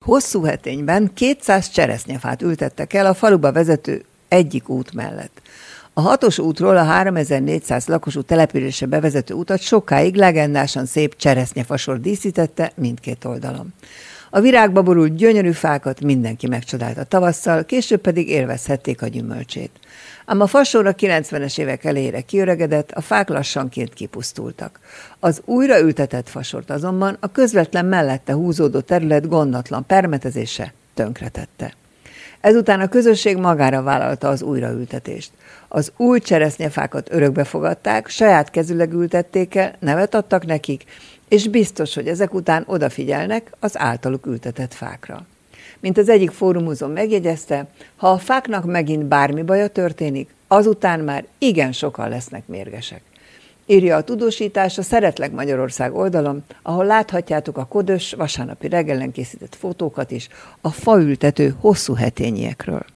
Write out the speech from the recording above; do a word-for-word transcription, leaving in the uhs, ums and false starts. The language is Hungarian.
Hosszú Hetényben kétszáz cseresznyefát ültettek el a faluba vezető egyik út mellett. A hatos útról a háromezer-négyszáz lakosú településre bevezető utat sokáig legendásan szép cseresznyefasor díszítette mindkét oldalon. A virágba borult gyönyörű fákat mindenki megcsodálta tavasszal, később pedig élvezhették a gyümölcsét. Ám a fasor a kilencvenes évek elejére kiöregedett, a fák lassanként kipusztultak. Az újraültetett fasort azonban a közvetlen mellette húzódó terület gondatlan permetezése tönkretette. Ezután a közösség magára vállalta az újraültetést. Az új cseresznyefákat örökbe fogadták, saját kezüleg ültették el, nevet adtak nekik, és biztos, hogy ezek után odafigyelnek az általuk ültetett fákra. Mint az egyik fórumúzon megjegyezte, ha a fáknak megint bármi baja történik, azután már igen sokan lesznek mérgesek. Írja a tudósítás a Szeretlek Magyarország oldalon, ahol láthatjátok a ködös vasárnapi reggelen készített fotókat is a faültető hosszú hetényiekről.